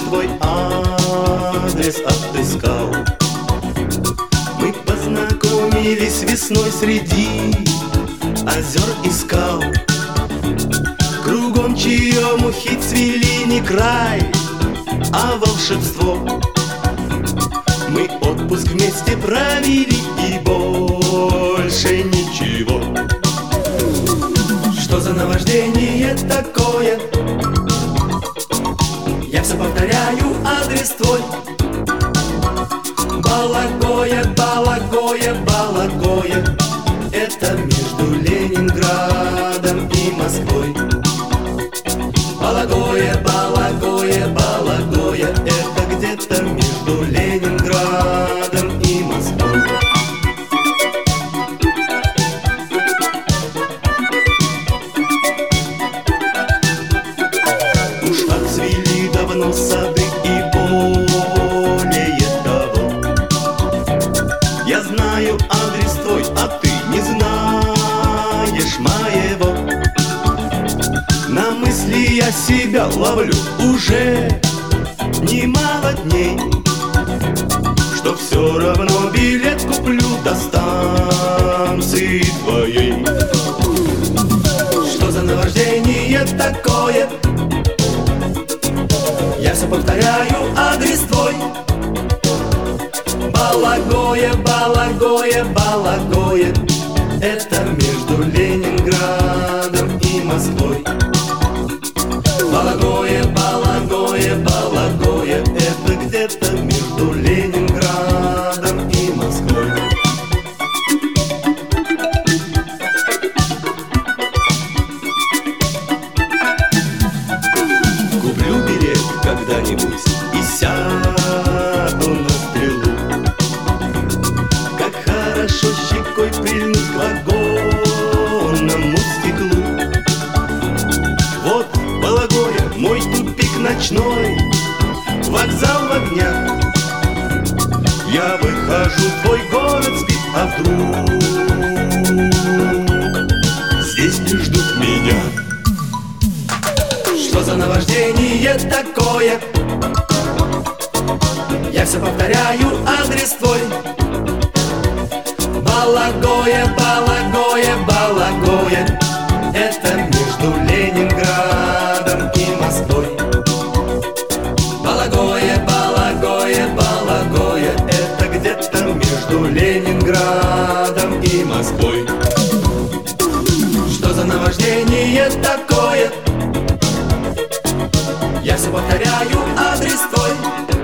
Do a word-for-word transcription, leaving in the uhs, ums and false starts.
твой адрес отыскал. Мы познакомились весной среди озер и скал. Кругом чьему хит цвели не край, а волшебство. Мы отпуск вместе провели и больше ничего. Что за наваждение такое? Я все повторяю адрес твой. Балагоя, Балагоя, Балагоя. Это между Ленинградом и Москвой. Балагоя, Балагоя, Балагоя. Это где-то между Ленинградом и Москвой. Уж отцвели давно сады и более того. Я знаю адрес твой, а ты не знаешь моего. На мысли я себя ловлю уже немало дней, что все равно билет куплю до станции твоей. Что за наваждение такое? Я все повторяю адрес твой. Балагоя, Балагоя, Балагоя. Это между Ленинградом и Москвой. Балагоя, Балагоя, Балагоя. Это где-то между Ленинградом и Москвой. Куплю билет когда-нибудь и сяду на стрелу. Как хорошо щекой прильнуть к вагонному стеклу. Вот Балагоя, мой тупик ночной, вокзал в огнях. Я выхожу, твой город спит, а вдруг здесь не ждут меня. Что за наваждение такое? Я все повторяю адрес твой. Балагоя, Балагоя, Балагоя. Это между Ленинградом и Москвой. Балагоя, Балагоя, Балагоя. Это где-то между Ленинградом и Москвой. Что за наваждение такое? Я все повторяю адрес твой.